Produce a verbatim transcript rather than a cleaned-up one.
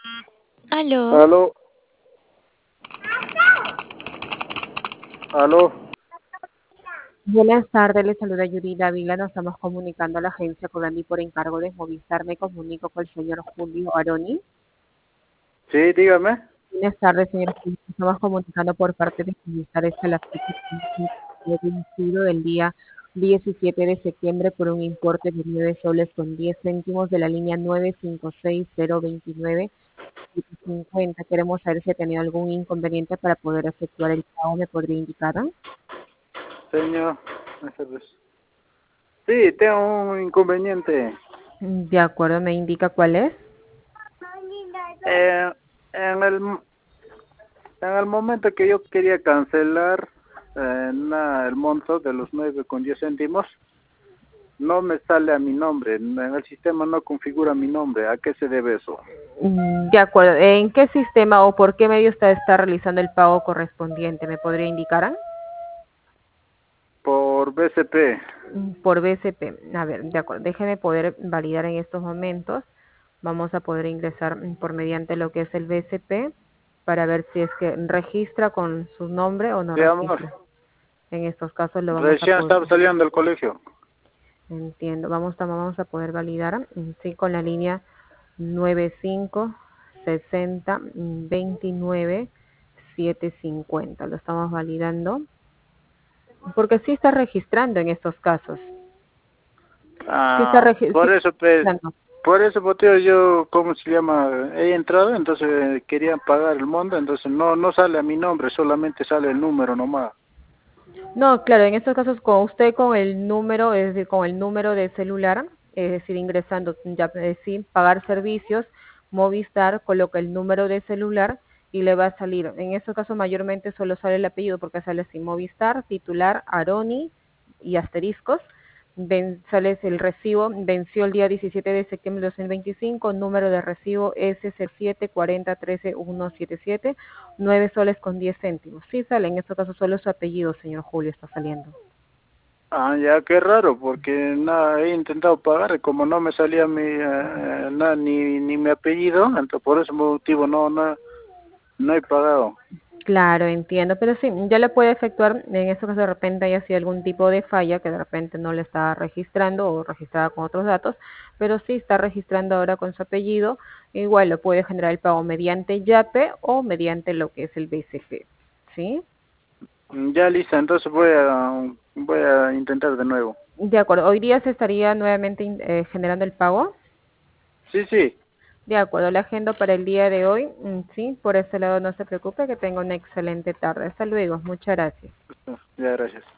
Aló. Aló. Aló. Buenas tardes, les saluda Yuri Dávila. Nos estamos comunicando a la agencia Corandi por encargo de Movistar. Me comunico con el señor Julio Aroni. Sí, dígame. Buenas tardes, señor Julio. Nos estamos comunicando por parte de Movistar. Esta es la fecha de vencido del día diecisiete de septiembre por un importe de nueve soles con diez céntimos de la línea nueve cinco seis cero veintinueve cincuenta. Queremos saber si ha tenido algún inconveniente para poder efectuar el pago. ¿Me podría indicar? Señor. Sí, tengo un inconveniente. De acuerdo, ¿me indica cuál es? Eh, en el en el momento que yo quería cancelar eh, na- el monto de los nueve con diez céntimos, no me sale a mi nombre. En el sistema no configura mi nombre. ¿A qué se debe eso? Mm, De acuerdo. ¿En qué sistema o por qué medio usted está realizando el pago correspondiente? ¿Me podría indicar? Por B C P. Mm, Por B C P. A ver, de acuerdo. Déjeme poder validar en estos momentos. Vamos a poder ingresar mm, por mediante lo que es el B C P para ver si es que registra con su nombre o no Sí, amor. registra. En estos casos lo vamos a Recién poder. estaba saliendo del colegio. Entiendo. Vamos a, vamos a poder validar mm, sí con la línea nueve cinco sesenta veintinueve siete cincuenta. Lo estamos validando porque sí está registrando en estos casos. Sí está Ah, regi- sí por está eso, pues, registrando. por ese motivo yo, ¿cómo se llama? He entrado, entonces quería pagar el monto, entonces no no sale a mi nombre, solamente sale el número nomás. No, claro, en estos casos con usted con el número, es decir, con el número de celular, es decir, ingresando ya eh, sí, pagar servicios, Movistar, coloca el número de celular y le va a salir. En estos casos mayormente solo sale el apellido porque sale así, Movistar, titular, Aroni y asteriscos. Ven, sale el recibo, venció el día diecisiete de septiembre de dos mil veinticinco, número de recibo S C siete cuarenta trece ciento setenta y siete, nueve soles con diez céntimos. Sí sale, en este caso solo su apellido, señor Julio, está saliendo. Ah, ya, qué raro, porque nada, he intentado pagar y como no me salía mi, eh, nada, ni, ni mi apellido, entonces por ese motivo no, no, no he pagado. Claro, entiendo, pero sí, ya le puede efectuar, en este caso de repente haya sido algún tipo de falla que de repente no le está registrando o registrada con otros datos, pero sí está registrando ahora con su apellido, igual lo puede generar el pago mediante YAPE o mediante lo que es el B C P, ¿sí? Ya, lista, entonces voy a, voy a intentar de nuevo. De acuerdo, hoy día se estaría nuevamente in- eh, generando el pago. Sí, sí. De acuerdo, la agenda para el día de hoy, mm, sí, por ese lado no se preocupe, que tenga una excelente tarde. Hasta luego, muchas gracias. Ya, gracias.